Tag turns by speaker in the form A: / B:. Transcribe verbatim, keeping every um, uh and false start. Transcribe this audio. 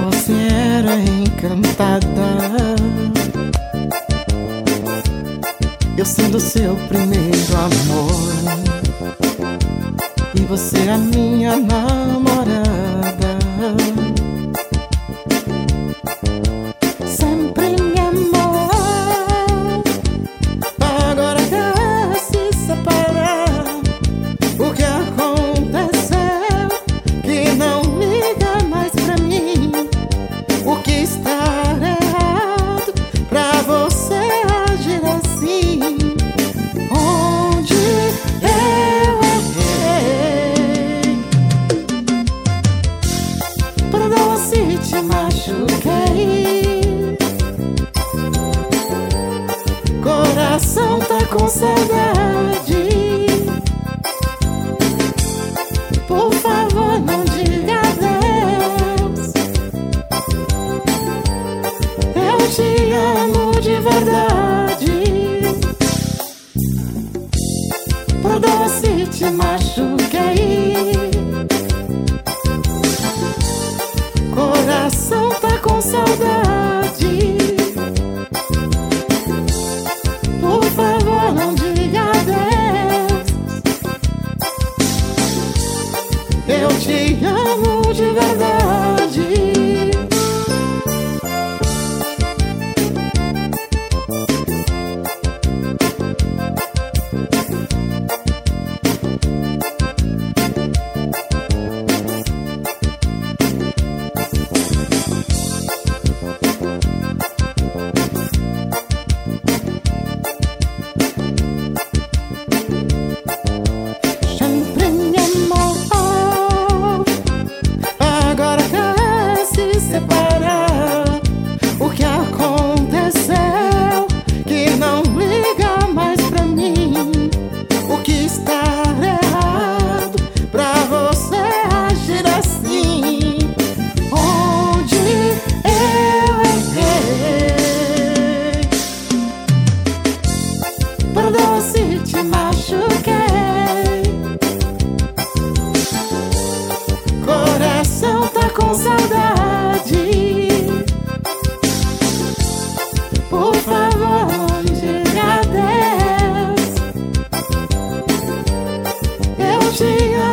A: Você era encantada, eu sendo seu primeiro amor, e você é a minha namorada. Sempre me amou, agora quer se separar. O que aconteceu que não liga mais pra mim? O que está errado pra você agir assim? Onde eu errei? Perdoa se te machuquei. Coração tá com saudade. Por favor, não diga adeus. Eu te amo de verdade. Perdoa se te machuquei. Coração tá com saudade. Por favor, não diga adeus. Eu te amo de verdade. Sempre me amou, agora quer se separar. O que aconteceu que não liga mais pra mim? O que está errado pra você agir assim? Onde eu errei? Perdoa se te machuquei. Coração tá com saudade. Por favor, diga adeus. Eu te amo.